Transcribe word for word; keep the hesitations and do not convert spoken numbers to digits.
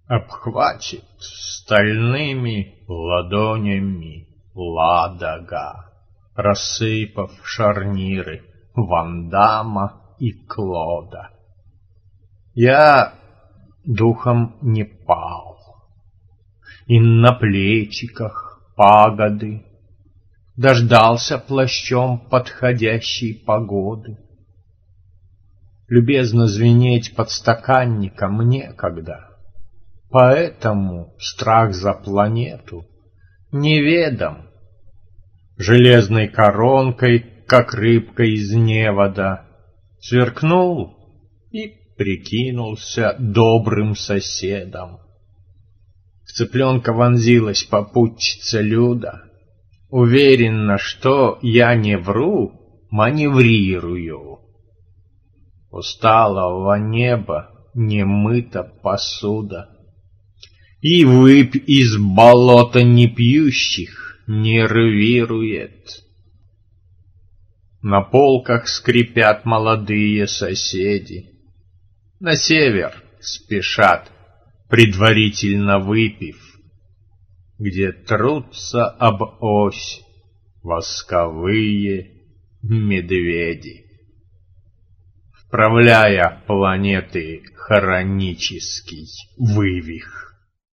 Обхватит стальными ладонями Ладога, рассыпав шарниры Ван Дамма и Клода. Я духом не пал, и на плечиках пагоды дождался плащом подходящей погоды. Любезно звенеть подстаканником некогда, поэтому страх за планету неведом. Железной коронкой, как рыбка из невода, сверкнул и прикинулся добрым соседом. В цыпленка вонзилась попутчица Люда. Уверена, что я не вру, маневрирую. Усталого неба не мыта посуда, и выпь из болота непьющих нервирует. На полках скрипят молодые соседи, на север спешат, предварительно выпив, где трутся об ось восковые медведи, вправляя планеты хронический вывих.